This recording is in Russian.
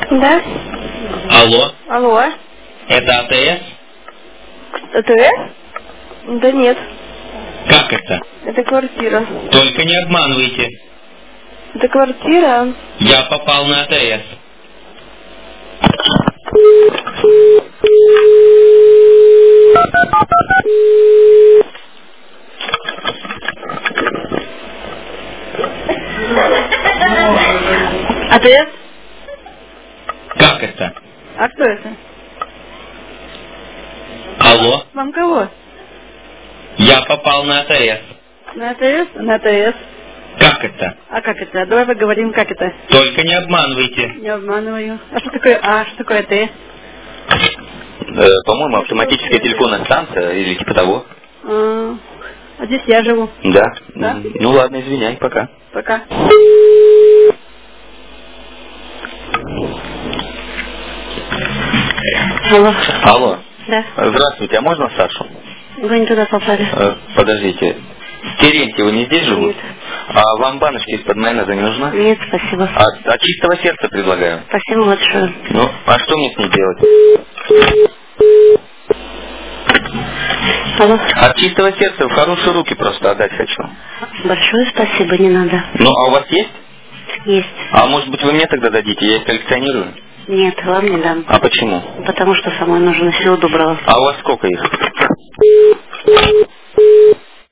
Да. Алло. Алло. Это АТС? АТС? Да нет. Как это? Это квартира. Только не обманывайте. Это квартира. Я попал на АТС. АТС? Как это? А кто это? Алло. Вам кого? Я попал на АТС. На АТС? На АТС. Как это? А как это? Давай поговорим, как это. Только не обманывайте. Не обманываю. А что такое А? Что такое АТС? По-моему, автоматическая телефонная станция или типа того. А здесь я живу. Да. Да? Ну ладно, извиняй, пока. Пока. Алло. Алло. Да. Здравствуйте, а можно Сашу? Вы не туда попали. Подождите. Терентьева не здесь живут? Нет. А вам баночка из-под майонеза не нужна? Нет, спасибо. От чистого сердца предлагаю. Спасибо большое. Ну, а что мне с ней делать? Алло. От чистого сердца в хорошие руки просто отдать хочу. Большое спасибо, не надо. Ну, а у вас есть? Есть. А может быть вы мне тогда дадите, я их коллекционирую? Нет, вам не дам. А почему? Потому что самой нужно силу Дуброва. А у вас сколько их?